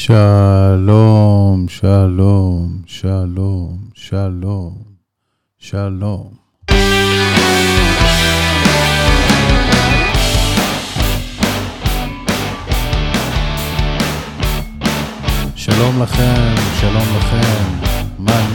שלום, שלום, שלום, שלום, שלום. שלום לכם, שלום לכם. מה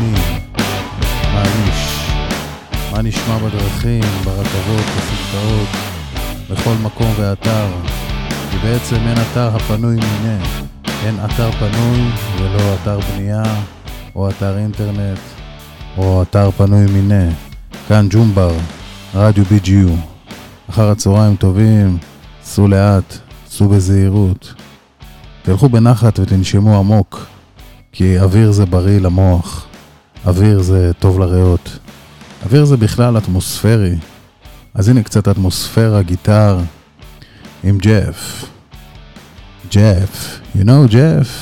מה נשמע בדרכים, ברכבות, בסמטאות, בכל מקום ואתר? כי בעצם אין אתר הפנוי מיני. אין אתר פנוי ולא אתר בנייה או אתר אינטרנט או אתר פנוי מיני. כאן ג'ומבר, רדיו BGU. אחר הצהריים טובים, סעו לאט, סעו בזהירות. תלכו בנחת ותנשמו עמוק, כי אוויר זה בריא למוח. אוויר זה טוב לריאות. אוויר זה בכלל אטמוספרי. אז הנה קצת אטמוספירה, גיטר עם ג'ף. Jeff, you know Jeff?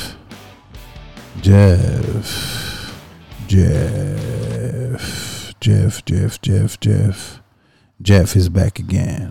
Jeff is back again.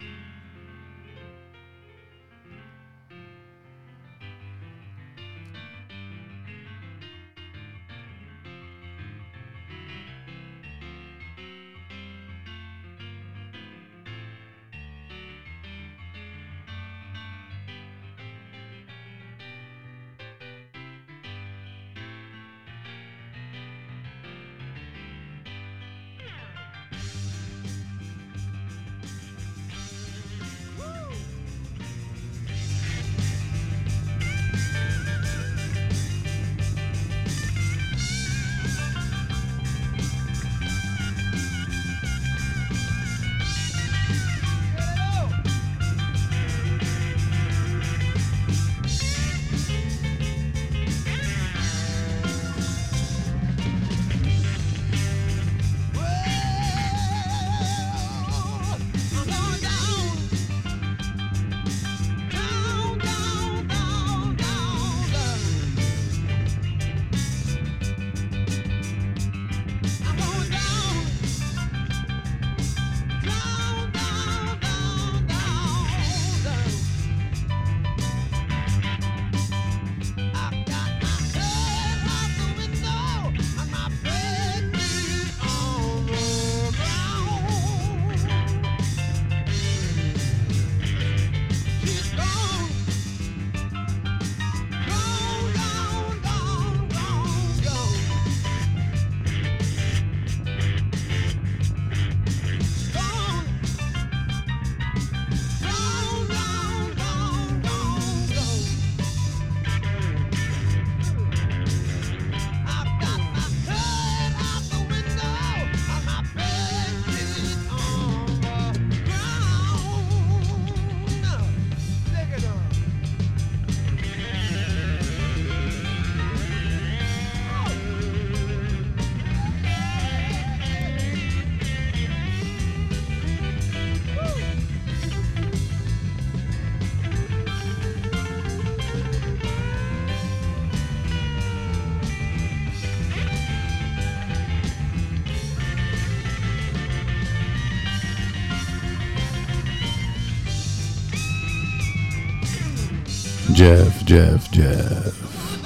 Jeff.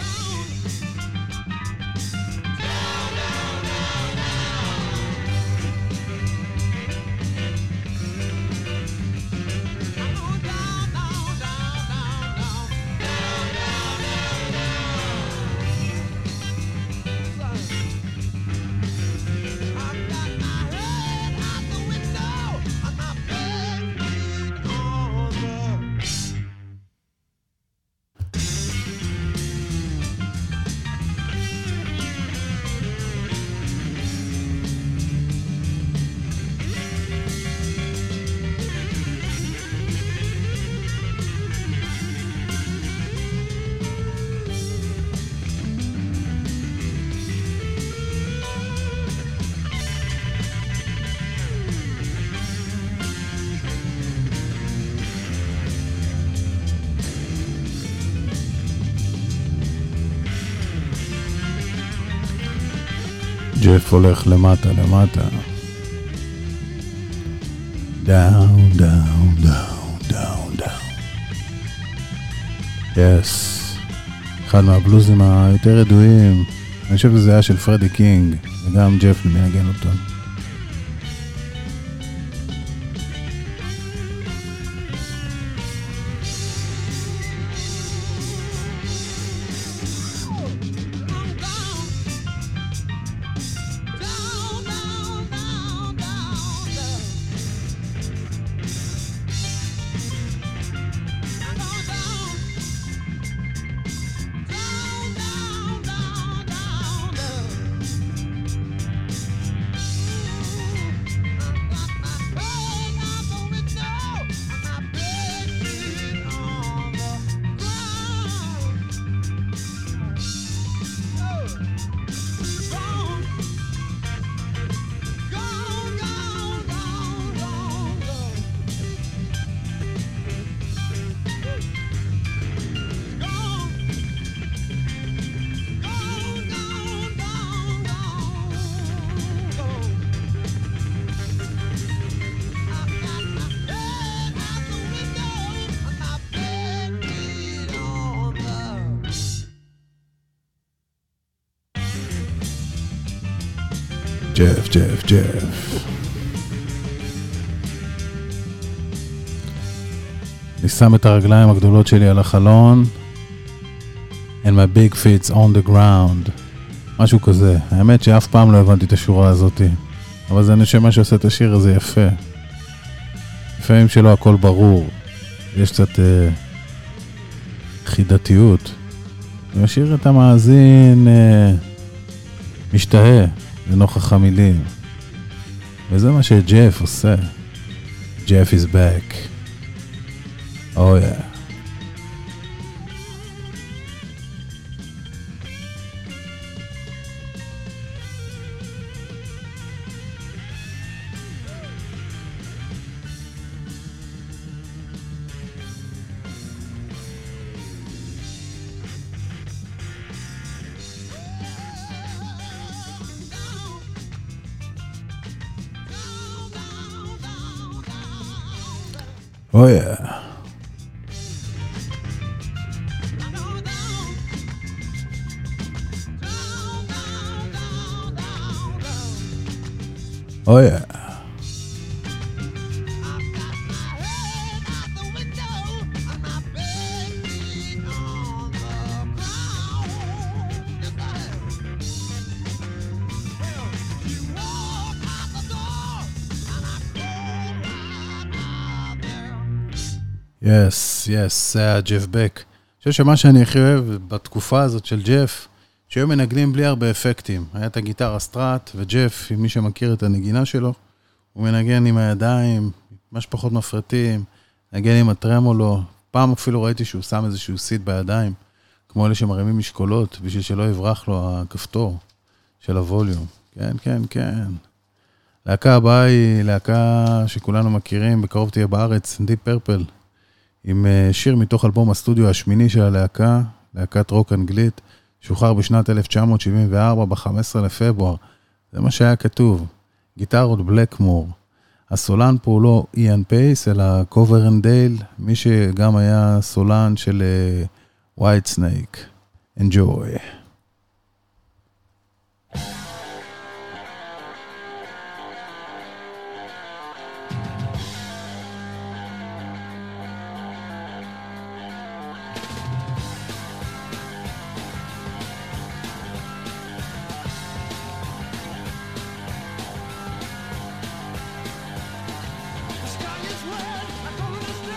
ג'ף הולך למטה. down. Yes. אחד מהבלוזים היותר ידועים, אני חושב שזה היה של פרדי קינג, וגם ג'ף מנגן אותו. ג'ף. אני שם את הרגליים הגדולות שלי על החלון and my big feet's on the ground. משהו כזה. האמת שאף פעם לא הבנתי את השורה הזאת, אבל זה נשמע מה שעושה את השיר הזה יפה. לפעמים שלא הכל ברור, יש קצת חידתיות. אני משאיר את המאזין משתהה לנוכח המילים, וזה מה שג'ף עושה. ג'ף is back. Oh yeah. Oh yeah. Oh yeah. yes, זה היה ג'ף בק. אני חושב שמה שאני הכי אוהב בתקופה הזאת של ג'ף, שהיו מנגנים בלי הרבה אפקטים. היה את הגיטרה סטרט, וג'ף, מי שמכיר את הנגינה שלו, הוא מנגן עם הידיים, מה שפחות מפרטים, מנגן עם הטרמולו. פעם אפילו ראיתי שהוא שם איזשהו סיד בידיים, כמו אלה שמרימים משקולות, בשביל שלא יברח לו הכפתור של הווליום. כן. להקה הבאה היא להקה שכולנו מכירים, בקרוב תהיה בארץ, דיפ פרפל, עם שיר מתוך אלבום הסטודיו השמיני של הלהקה, להקת רוק אנגלית, שוחרר בשנת 1974, ב-15 לפברואר. זה מה שהיה כתוב, גיטרות בלקמור. הסולן פה הוא לא איאן פייס, אלא קוברנדייל, מי שגם היה סולן של ווייט סנייק. Enjoy.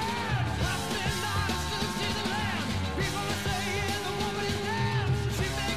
She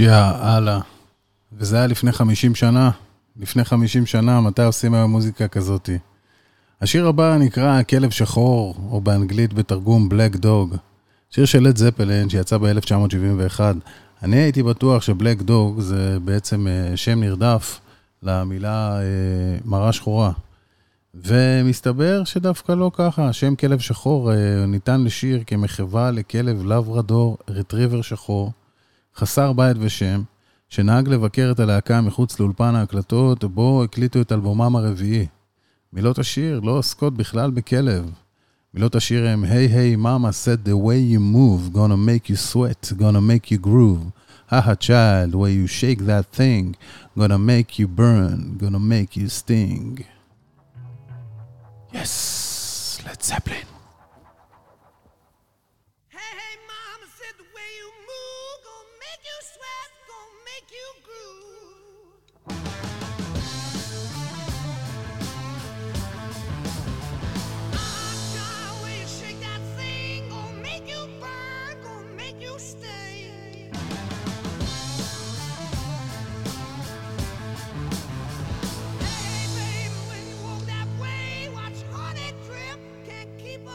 יאללה. וזה היה לפני 50 שנה. לפני 50 שנה, מתי עושים היום מוזיקה כזאת? השיר הבא נקרא כלב שחור, או באנגלית בתרגום בלק דוג. שיר של לד זפלין שיצא ב-1971. אני הייתי בטוח שבלק דוג זה בעצם שם נרדף למילה מראה שחורה. ומסתבר שדווקא לא ככה. השם כלב שחור ניתן לשיר כמחווה לכלב לברדור רטריבר שחור, חסר בית ושם, שנהג לבקר את הלהקה מחוץ לאולפן ההקלטות, בו הקליטו את אלבומם הרביעי. מילות השיר לא עוסקות בכלל בכלב. מילות השיר הם, Hey, hey, mama said the way you move, gonna make you sweat, gonna make you groove. Haha, child, way you shake that thing, gonna make you burn, gonna make you sting. Yes, Led Zeppelin. Hey, hey, mama said the way you move, gonna make you sweat, gonna make you groove. Ah, way you shake that thing, gonna make you burn, gonna make you sting. Hey, baby, when you walk that way, watch honey drip, can't keep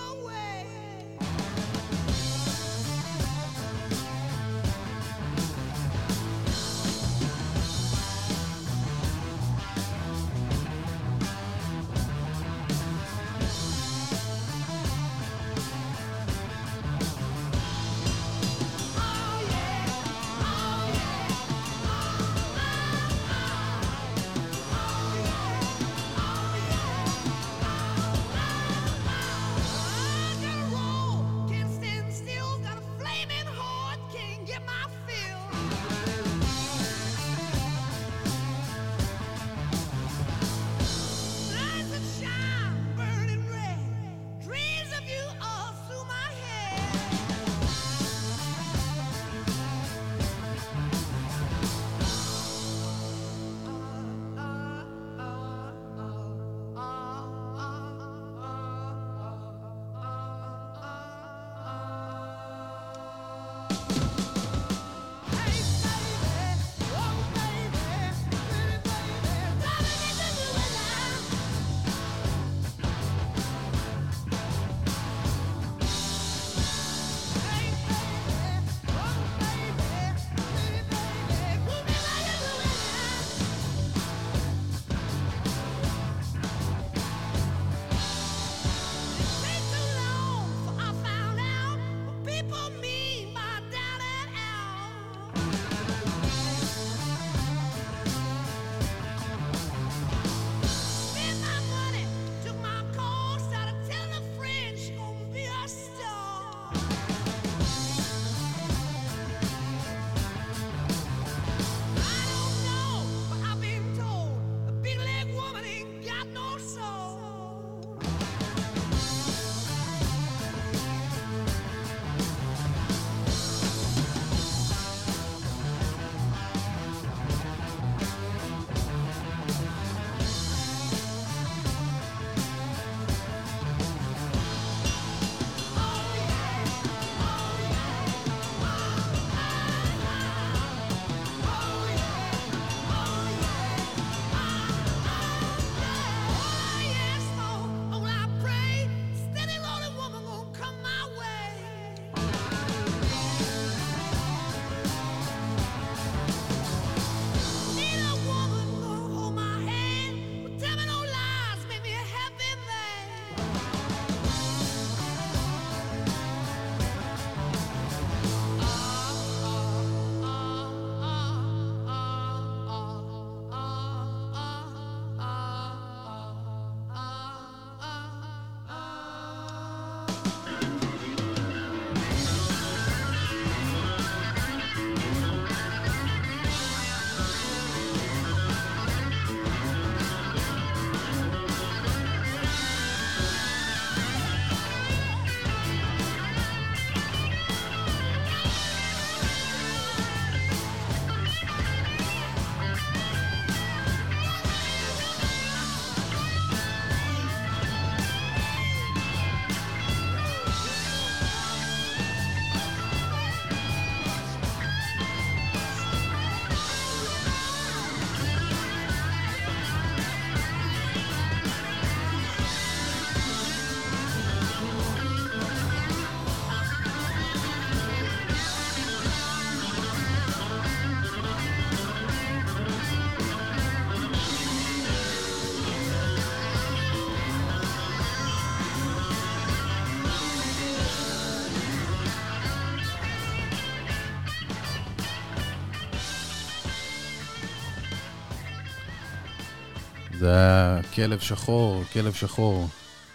זה היה כלב שחור, כלב שחור.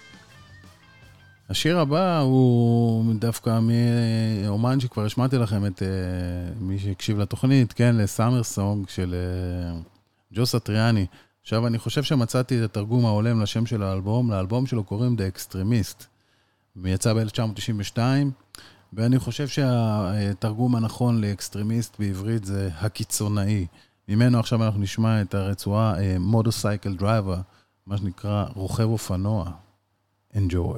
השיר הבא הוא דווקא מאומן שכבר השמעתי לכם את מי שהקשיב לתוכנית, כן, לסאמר סונג של ג'ו סטריאני. עכשיו אני חושב שמצאתי את התרגום ההולם לשם של האלבום, לאלבום שלו קוראים The Extremist. הוא יצא ב-1992, ואני חושב שהתרגום הנכון לאקסטרימיסט בעברית זה הקיצונאי. ממנו עכשיו אנחנו נשמע את הרצועה מוטורסייקל דרייבר, מה שנקרא רוכב אופנוע. Enjoy.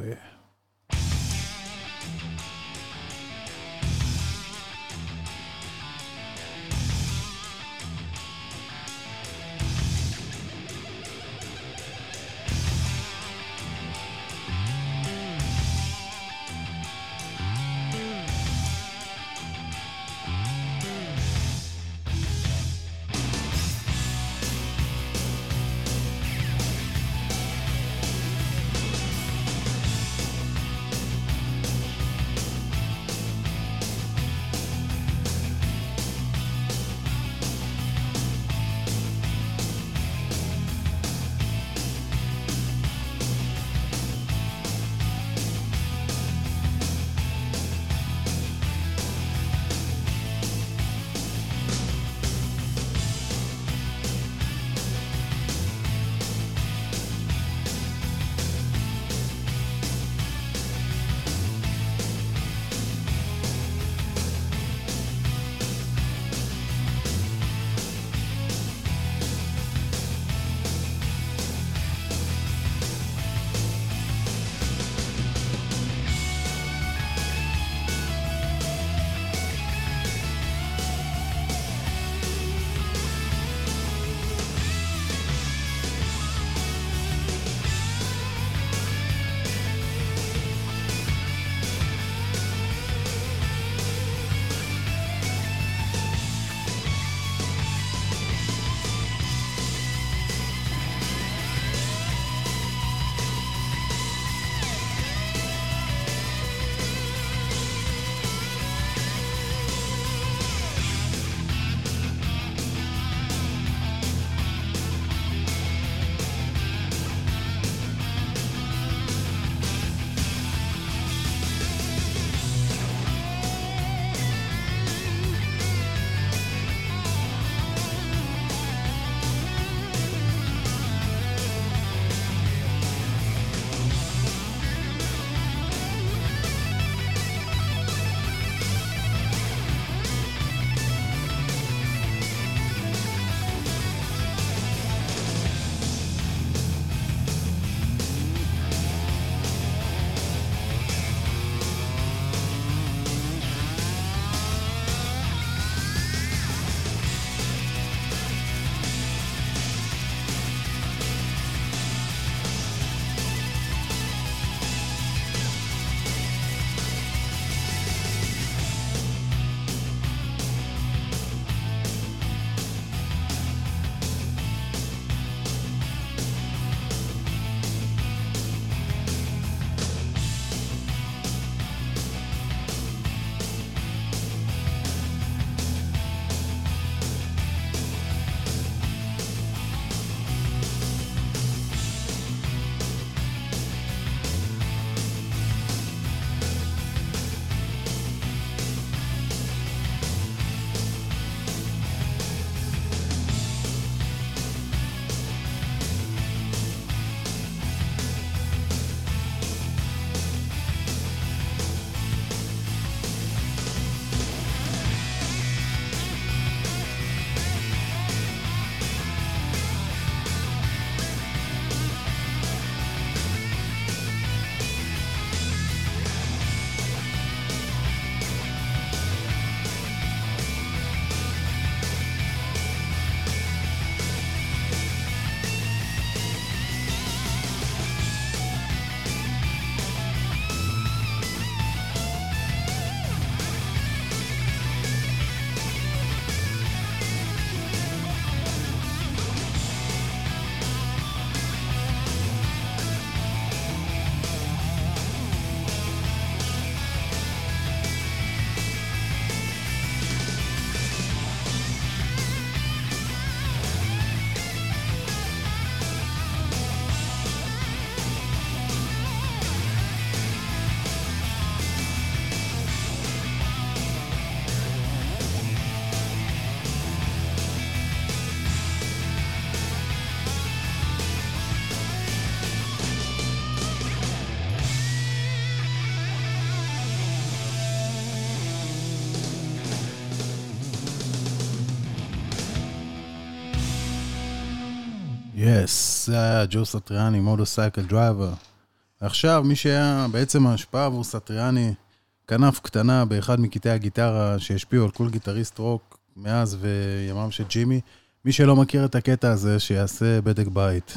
יס, זה היה ג'ו סטריאני, מוטורסייקל דרייבר. עכשיו, מי שהיה בעצם ההשפעה עבור סטריאני, כנף קטנה באחד מקטעי הגיטרה שהשפיעו על כל גיטריסט רוק מאז וימם של ג'ימי. מי שלא מכיר את הקטע הזה, שיעשה בדק בית.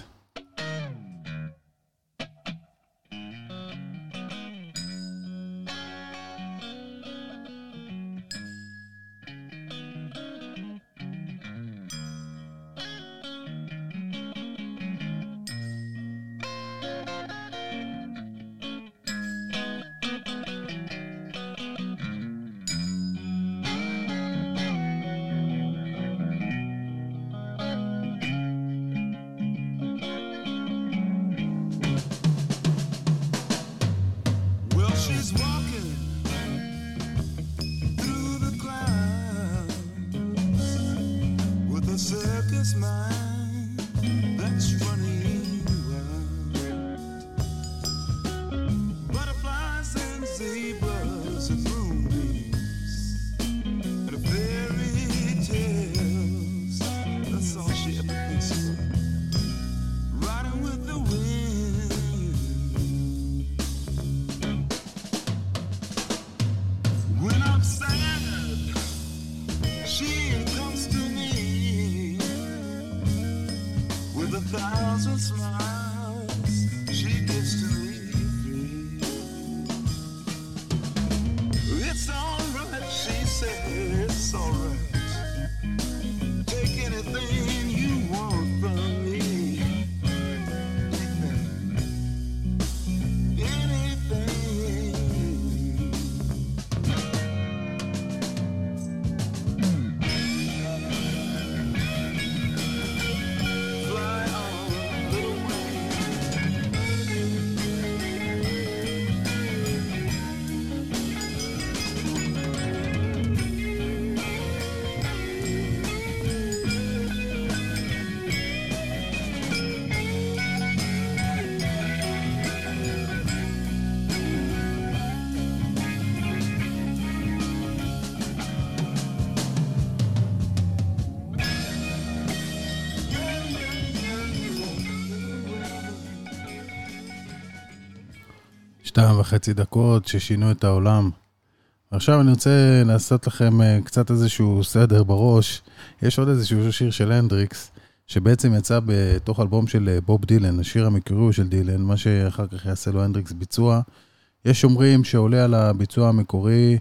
שתיים וחצי דקות ששינו את העולם. עכשיו אני רוצה לעשות לכם קצת איזשהו סדר בראש. יש עוד איזשהו שיר של הנדריקס, שבעצם יצא בתוך אלבום של בוב דילן, השיר המקורי של דילן, מה שאחר כך יעשה לו הנדריקס ביצוע. יש אומרים שעולה על הביצוע המקורי,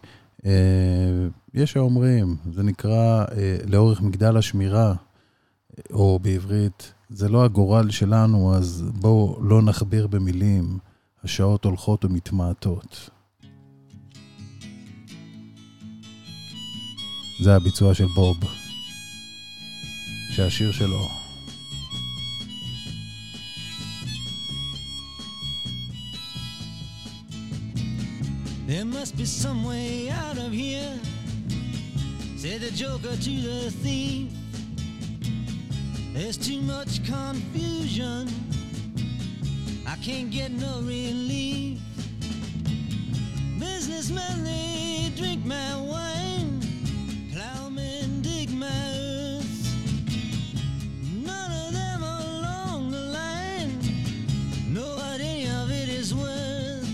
יש שאומרים, זה נקרא לאורך מגדל השמירה, או בעברית, זה לא הגורל שלנו, אז בואו לא נחביר במילים, השעות הולכות ומתמעטות. זה הביצוע של בוב, שהשיר שלו. There must be some way out of here, said the joker to the thief. There's too much confusion, I can't get no relief. Businessmen, they drink my wine, plowmen dig my earth. None of them along the line know what any of it is worth.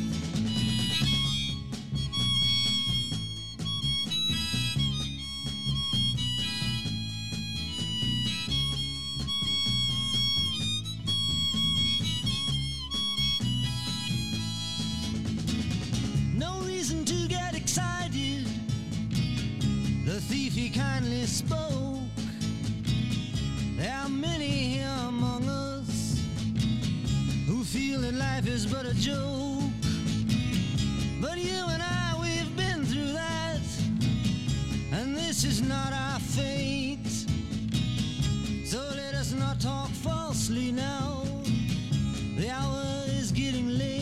The thief he kindly spoke. There are many here among us who feel that life is but a joke. But you and I, we've been through that, and this is not our fate. So let us not talk falsely now. The hour is getting late.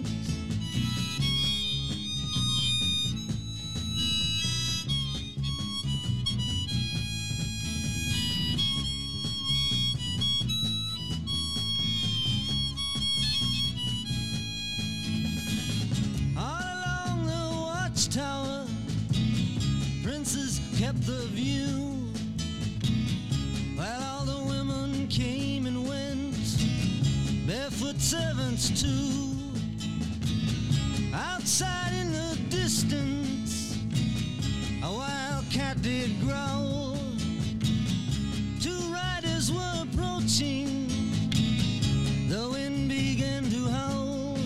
Tower, princes kept the view, while all the women came and went. servants too. Outside in the distance, a wild cat did growl. Two riders were approaching, the wind began to howl.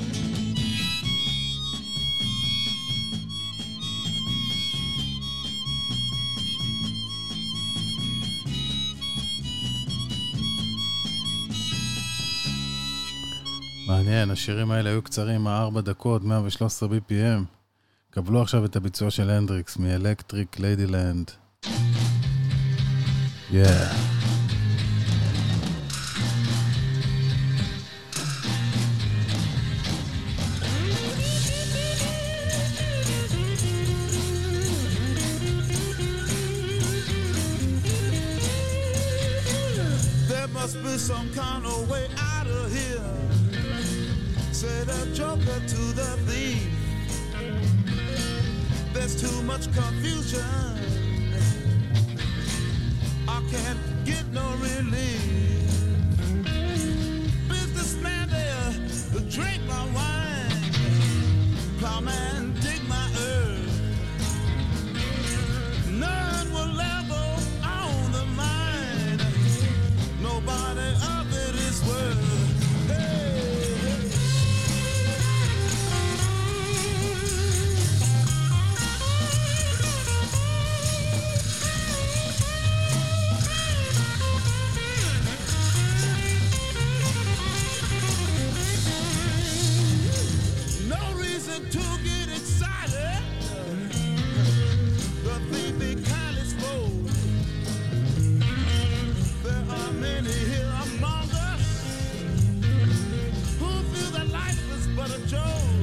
מעניין, השירים האלה היו קצרים, 4 דקות, 113 BPM. קבלו עכשיו את הביצוע של הנדריקס מ-Electric Ladyland. Yeah. There must be some kind of way out of here, said a joker to the thief. There's too much confusion, I can't get no relief. Businessman there, drink my wine. Plowman, dig my earth. None will ever own the mine. Nobody of it is worth. To get excited, the thief be kindly spoke. There are many here among us who feel that life is but a joke.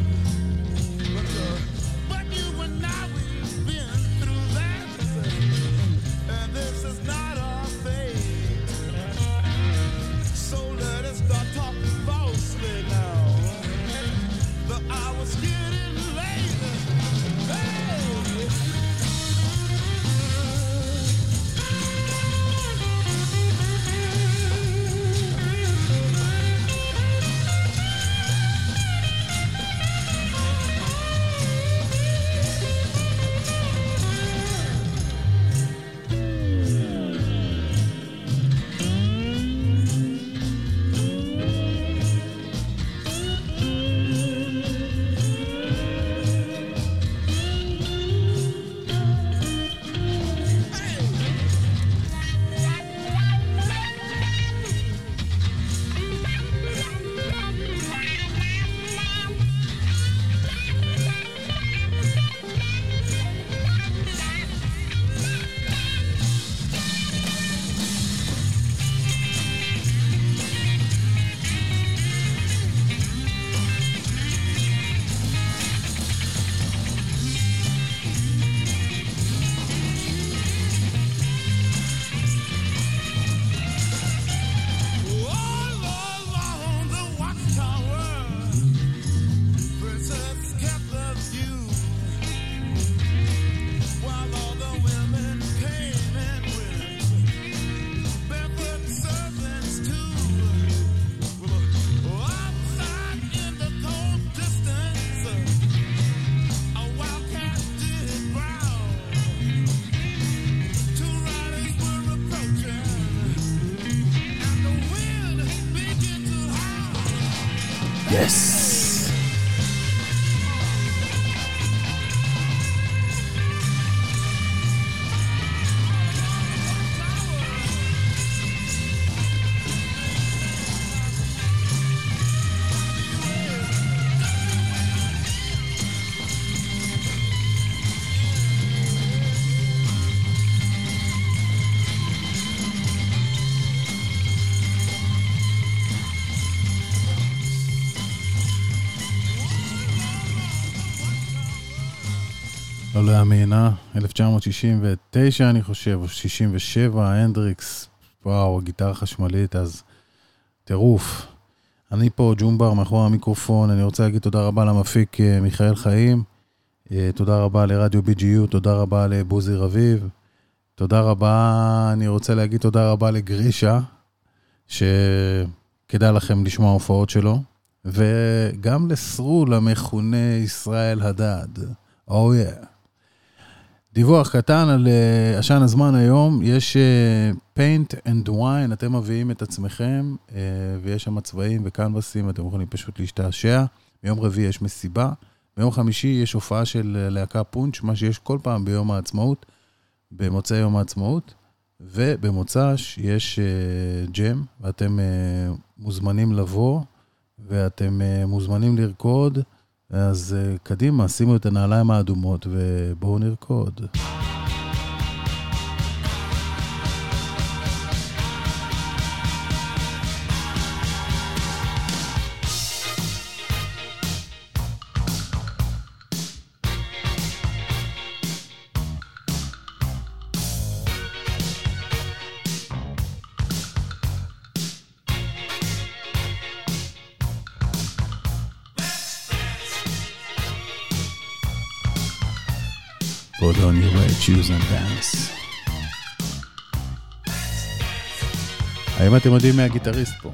But you and I, we've been through that, and this is not our fate. So let us start talking falsely now. The hour's getting late. Hey! Yes! לא להאמין, 1969 אני חושב, או 67, הנדריקס, וואו, הגיטרה חשמלית, אז טירוף. אני פה ג'ומבר מאחורי המיקרופון, אני רוצה להגיד תודה רבה למפיק מיכאל חיים, תודה רבה לרדיו BGU, תודה רבה לבוזי רביב, תודה רבה, אני רוצה להגיד תודה רבה לגרישה, שכדאי לכם לשמוע הופעות שלו, וגם לסרול המכונה ישראל הדד. דיווח קטן על עשן הזמן היום, יש paint and wine, אתם מביאים את עצמכם, ויש שם צבעים וקנבסים, אתם יכולים פשוט להשתעשע. ביום רביעי יש מסיבה, ביום חמישי יש הופעה של להקה פונץ', מה שיש כל פעם ביום העצמאות, במוצאי יום העצמאות, ובמוצ"ש יש ג'ם, ואתם מוזמנים לבוא, ואתם מוזמנים לרקוד, אז קדימה, שימו את הנעליים האדומות ובואו נרקוד. Put on your red shoes and dance. האם אתם יודעים מי הגיטריסט פה?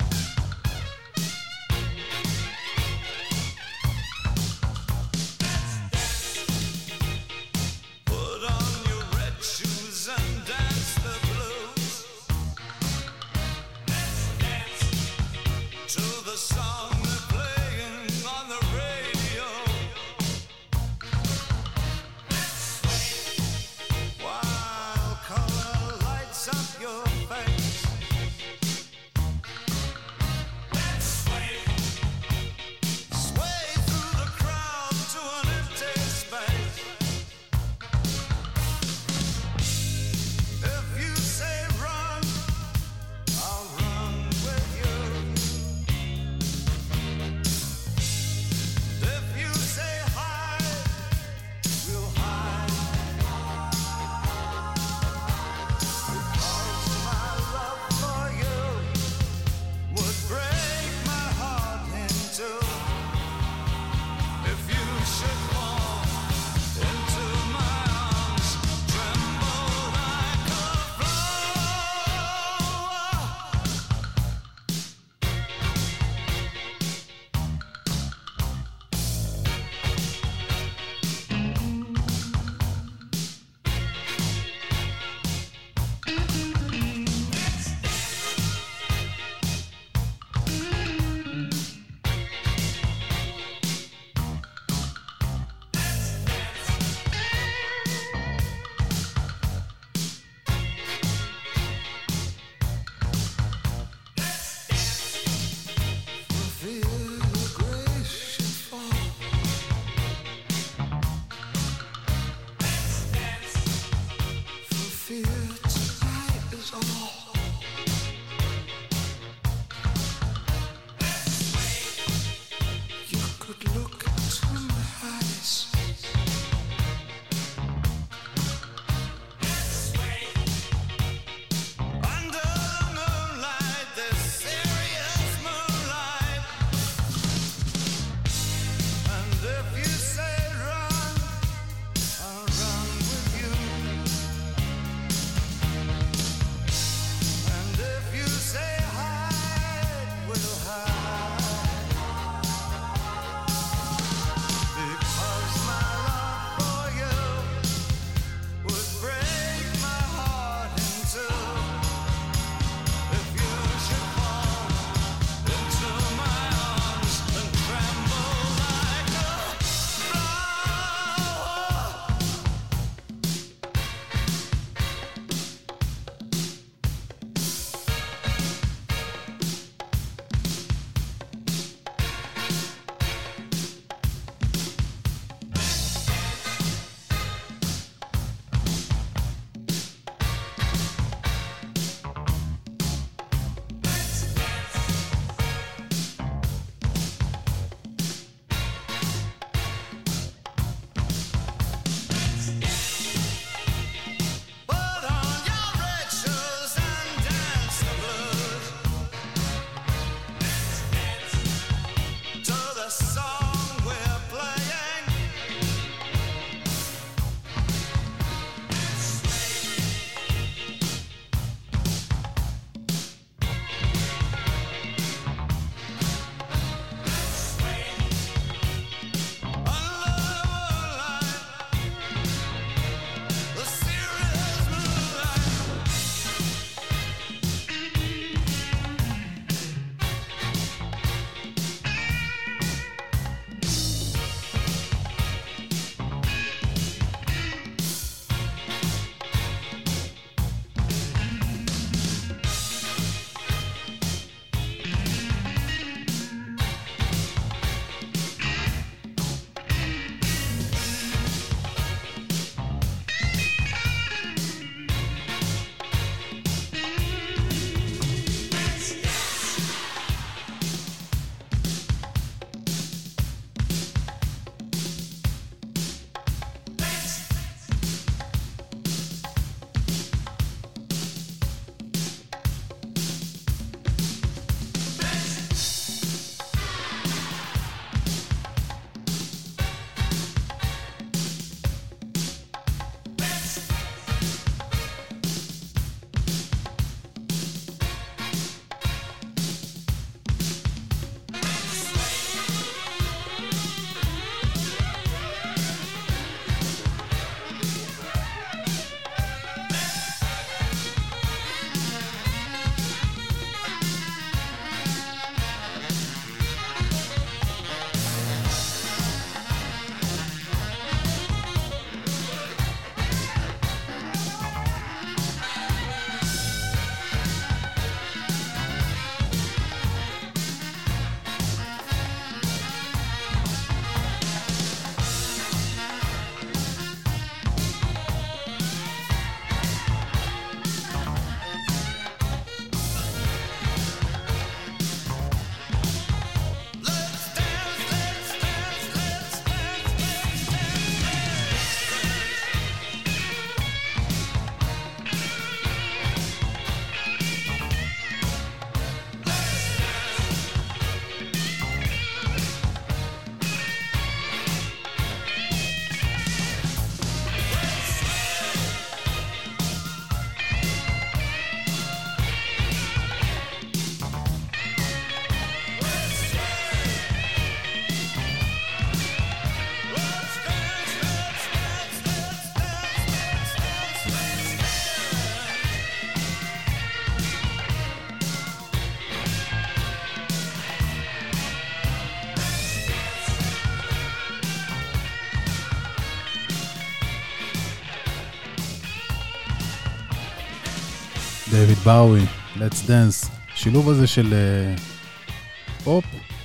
דייוויד באוי, Let's Dance. שילוב הזה של פופ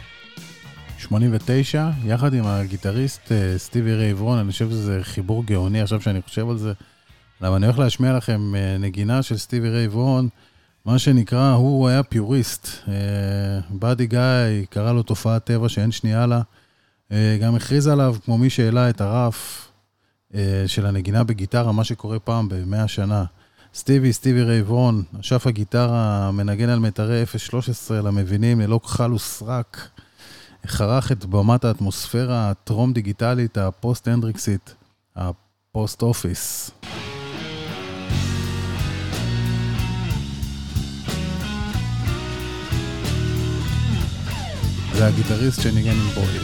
89, יחד עם הגיטריסט סטיבי ריי וון. אני חושב שזה חיבור גאוני עכשיו שאני חושב על זה. למה אני הולך להשמיע לכם נגינה של סטיבי ריי וון, מה שנקרא, הוא היה פיוריסט. באדי גאי, קרא לו תופעת טבע שאין שנייה לה. גם הכריז עליו כמו מי שהעלה את הרף של הנגינה בגיטרה, מה שקורה פעם ב100 שנה. סטיבי ריי וון, אשף הגיטרה, מנגן על מטרי 013 למבינים, ללא כחל וסרק, חרך את במת האטמוספירה הטרום דיגיטלית, הפוסט הנדריקסית, הפוסט אופיס. זה הגיטריסט שניגן עם בוי.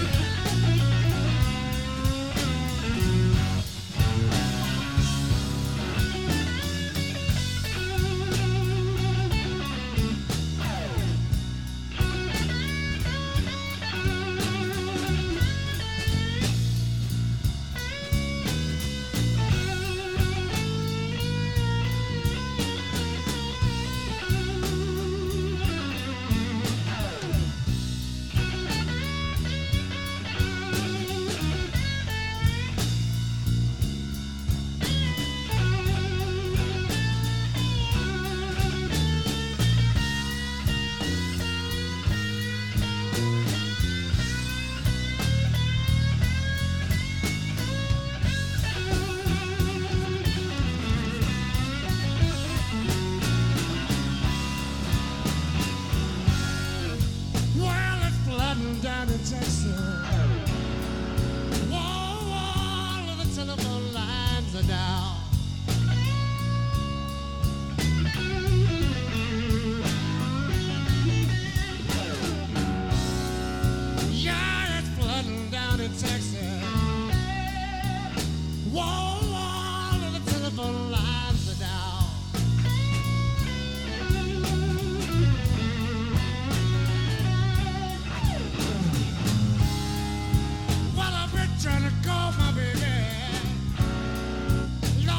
Trying to call my baby.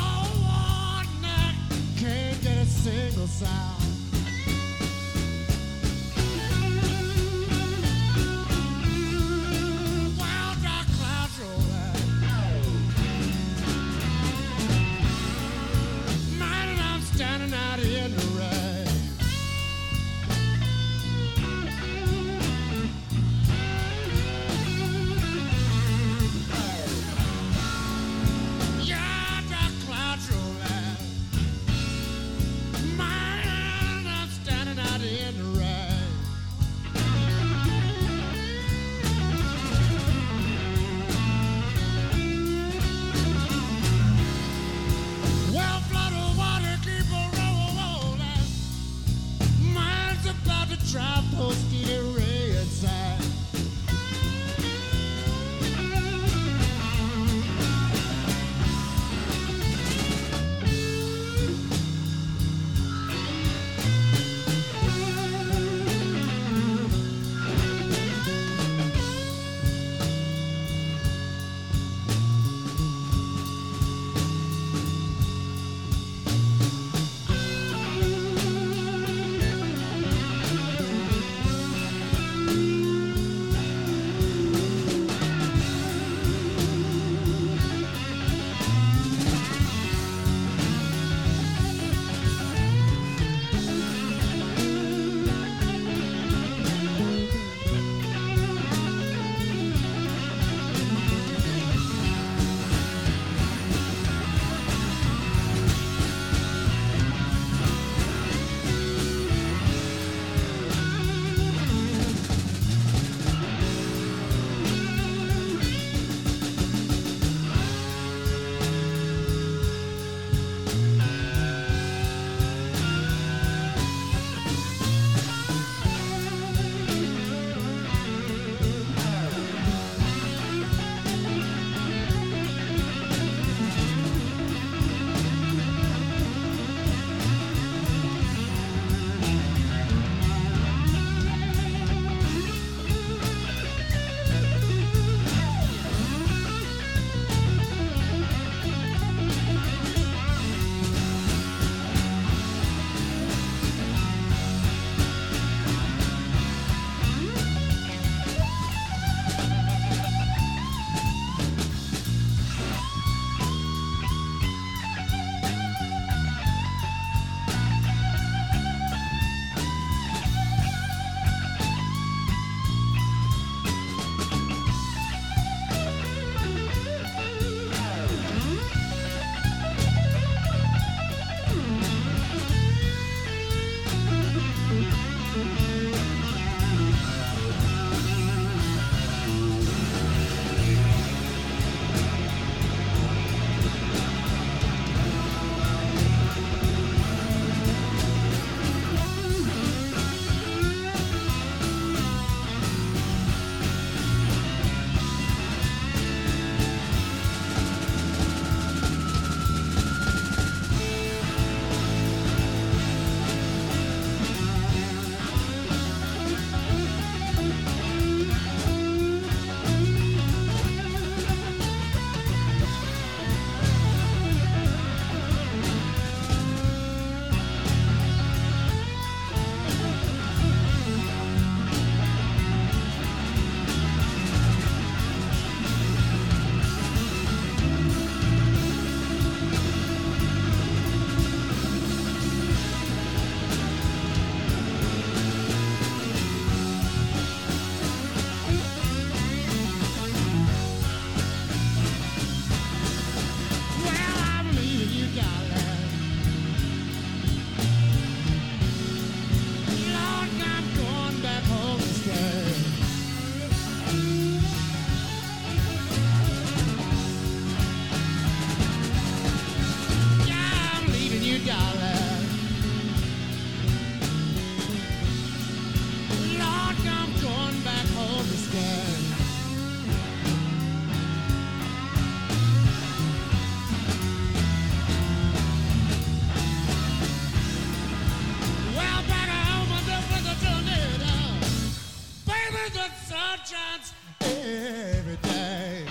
with the sergeants every day.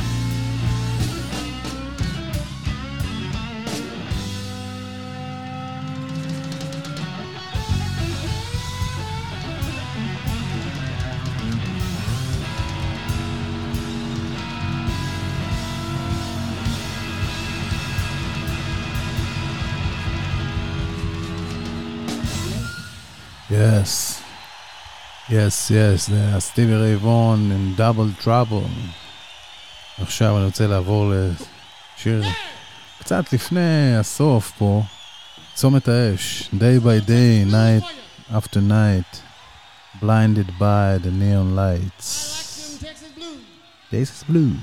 Yes. Yes, yes, זה סטיבי ריי וון עם דאבל טראבל. עכשיו אני רוצה לעבור לשיר קצת לפני הסוף פה, צומת האש, Day by Day, Night After Night, Blinded by the Neon Lights. Texas Blues.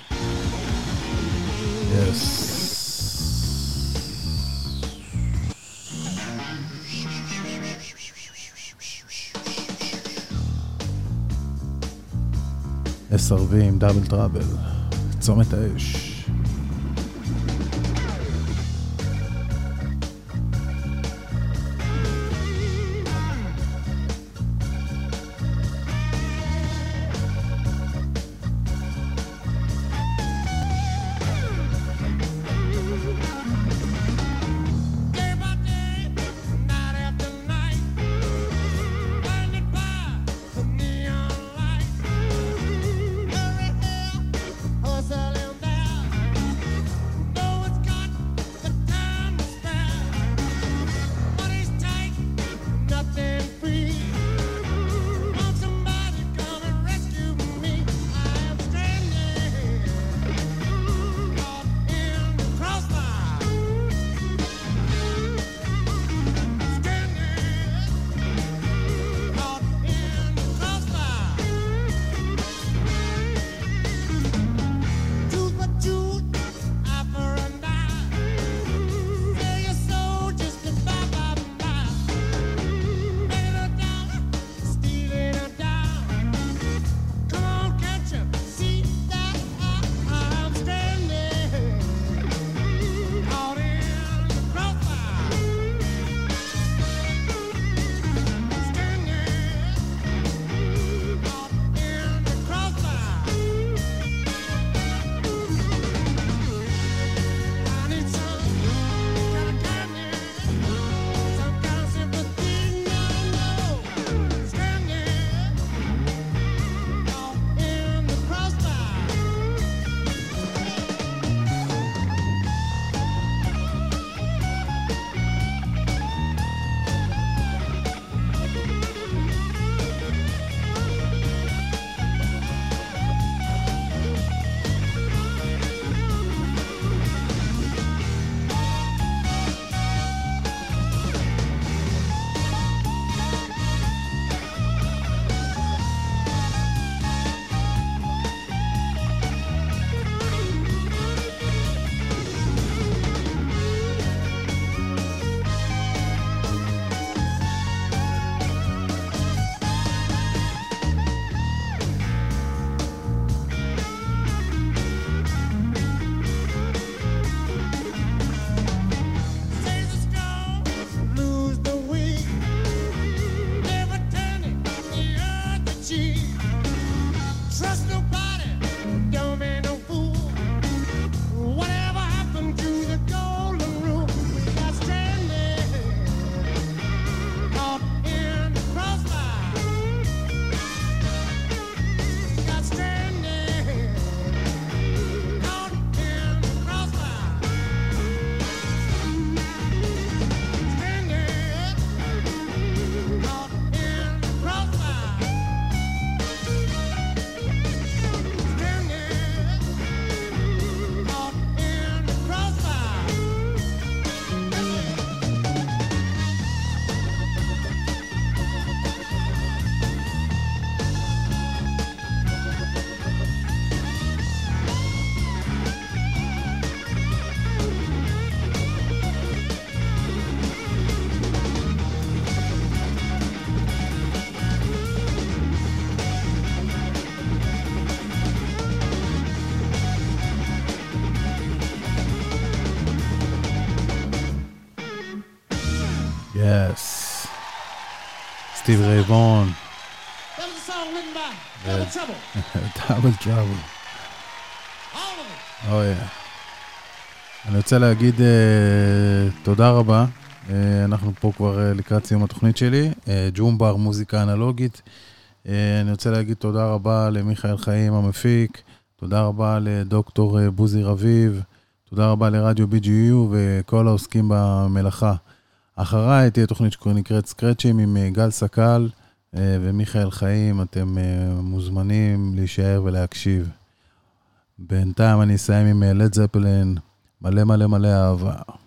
Yes. SRV עם דאבל טראבל, צומת האש. Yes. סטיב ריי וון. That was a song written Double Trouble. Double Trouble. All of it. אוי. אני רוצה להגיד תודה רבה. אנחנו פה כבר לקראת סיום התוכנית שלי. ג'ומבר, מוזיקה אנלוגית. אני רוצה להגיד תודה רבה למיכאל חיים המפיק. תודה רבה לדוקטור בוזי רביב. תודה רבה לרדיו BGU וכל העוסקים במלאכה. אחריי תהיה תוכנית שנקראת סקרצ'ים עם גל סקל ומיכאל חיים. אתם מוזמנים להישאר ולהקשיב. בינתיים אני אסיים עם לד זפלין. מלא מלא מלא אהבה.